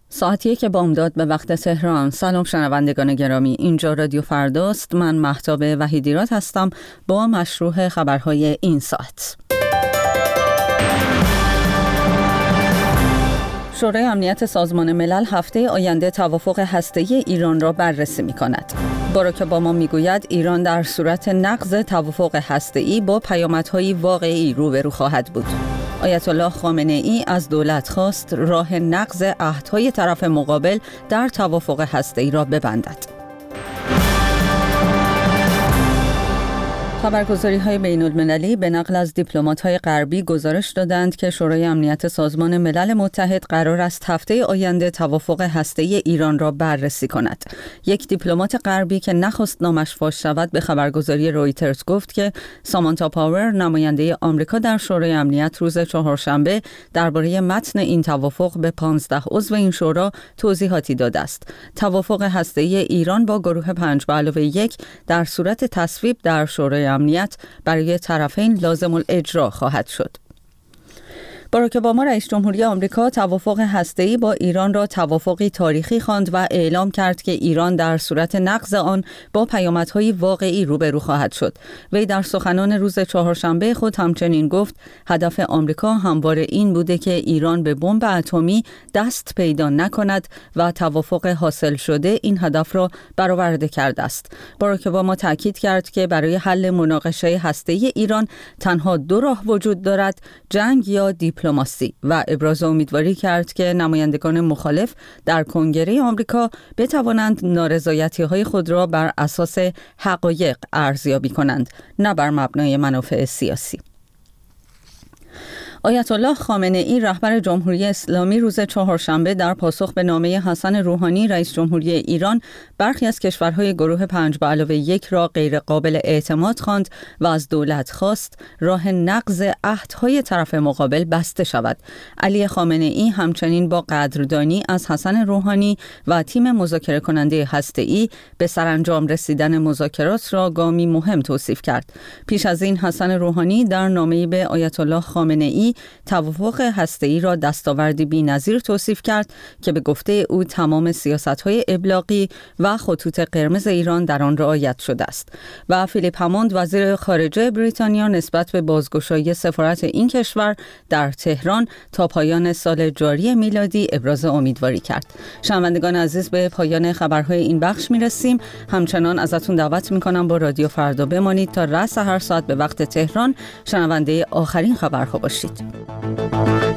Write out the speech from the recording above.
ساعت 1 بامداد به وقت تهران. سلام شنوندگان گرامی، اینجا رادیو فرداست. من مهتاب وحیدیراد هستم با مشروع خبرهای این ساعت. شورای امنیت سازمان ملل هفته آینده توافق هسته‌ای ایران را بررسی می‌کند. باراک اوباما می‌گوید ایران در صورت نقض توافق هسته‌ای با پیامدهای واقعی روبرو خواهد بود. آیت الله خامنه‌ای از دولت خواست راه نقض عهدهای طرف مقابل در توافق هسته‌ای را ببندد. خبرگزاری‌های بین‌المللی به نقل از دیپلمات‌های غربی گزارش دادند که شورای امنیت سازمان ملل متحد قرار است هفته آینده توافق هسته‌ای ایران را بررسی کند. یک دیپلمات غربی که نخواست نامش فاش شود به خبرگزاری رویترز گفت که سامانتا پاور، نماینده آمریکا در شورای امنیت، روز چهارشنبه درباره متن این توافق به 15 عضو این شورا توضیحاتی داده است. توافق هسته‌ای ایران با گروه 5+1 در صورت تصویب در شورای امنیت برای طرفین لازم الاجرا خواهد شد. باراک اوباما رئیس جمهوری آمریکا توافق هسته‌ای با ایران را توافقی تاریخی خواند و اعلام کرد که ایران در صورت نقض آن با پیامدهای واقعی روبرو خواهد شد. وی در سخنان روز چهارشنبه خود همچنین گفت هدف آمریکا همواره این بوده که ایران به بمب اتمی دست پیدا نکند و توافق حاصل شده این هدف را برآورده کرده است. باراک اوباما تاکید کرد که برای حل مناقشه هسته‌ای ایران تنها دو راه وجود دارد: جنگ یا دیپلماسی، و ابراز امیدواری کرد که نمایندگان مخالف در کنگره آمریکا بتوانند نارضایتی‌های خود را بر اساس حقایق ارزیابی کنند، نه بر مبنای منافع سیاسی. آیت الله خامنه‌ای رهبر جمهوری اسلامی روز چهارشنبه در پاسخ به نامه حسن روحانی رئیس جمهوری ایران برخی از کشورهای گروه 5+1 را غیر قابل اعتماد خواند و از دولت خواست راه نقض عهدهای طرف مقابل بسته شود. علی خامنه‌ای همچنین با قدردانی از حسن روحانی و تیم مذاکره کننده هسته‌ای به سرانجام رسیدن مذاکرات را گامی مهم توصیف کرد. پیش از این حسن روحانی در نامه‌ای به آیت الله خامنه‌ای توافق هسته‌ای را دستاوردی بی‌نظیر توصیف کرد که به گفته او تمام سیاست‌های ابلاغی و خطوط قرمز ایران در آن رعایت شده است. و فیلیپ هموند وزیر خارجه بریتانیا نسبت به بازگشایی سفارت این کشور در تهران تا پایان سال جاری میلادی ابراز امیدواری کرد. شنوندگان عزیز، به پایان خبرهای این بخش می‌رسیم. همچنان ازتون دعوت می‌کنم با رادیو فردا بمانید تا رأس هر ساعت به وقت تهران شنونده آخرین خبرها باشید.